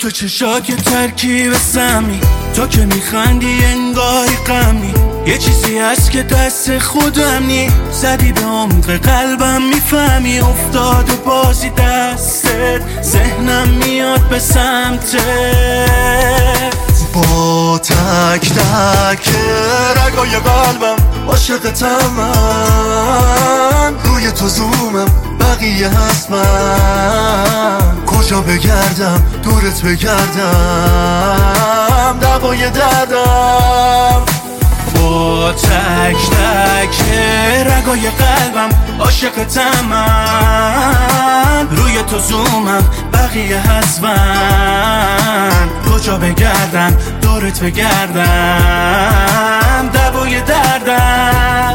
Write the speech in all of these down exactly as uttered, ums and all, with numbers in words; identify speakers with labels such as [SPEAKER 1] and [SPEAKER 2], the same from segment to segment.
[SPEAKER 1] تو چشا که ترکیب سمی، تو که میخندی انگاری غمی، یه چیزی هست که دست خودم نی، زدی به عمق قلبم میفهمی، افتاده بازی دستت، ذهنم میاد به سمتت، با تک تک رگای قلبم عاشقتم من، روی تو زومم بقیه هست من، کجا بگردم دورت بگردم دوای دردم، با تک تک رگای قلبم عاشقتم من، روی تو زومم بقیه هست من، کجا بگردم دورت بگردم دوای دردم.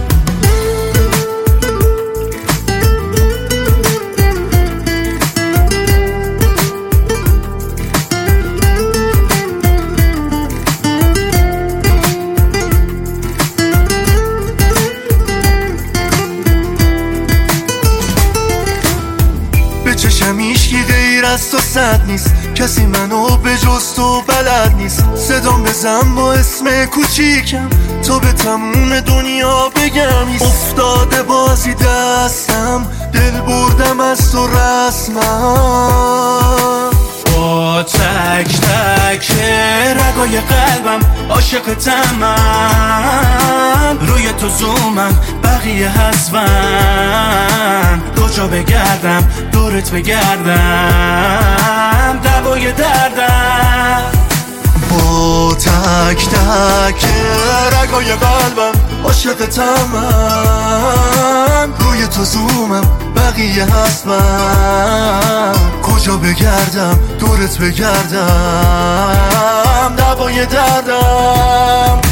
[SPEAKER 1] چشم هیچکی غیر از تو صد نیست، کسی منو به جز تو بلد نیست، صدام بزن با اسم کوچیکم تا به تموم دنیا بگم، افتاده بازی دستم دل بردم از تو رسمم، با تک تک رگای قلبم عاشقتم من، روی تو زومم بقیه هست من، کجا بگردم دورت بگردم دوای دردم، با تک تک رگای قلبم عاشقتم من، روی تو زومم بقیه هست من، کجا بگردم دورت بگردم دوای دردم.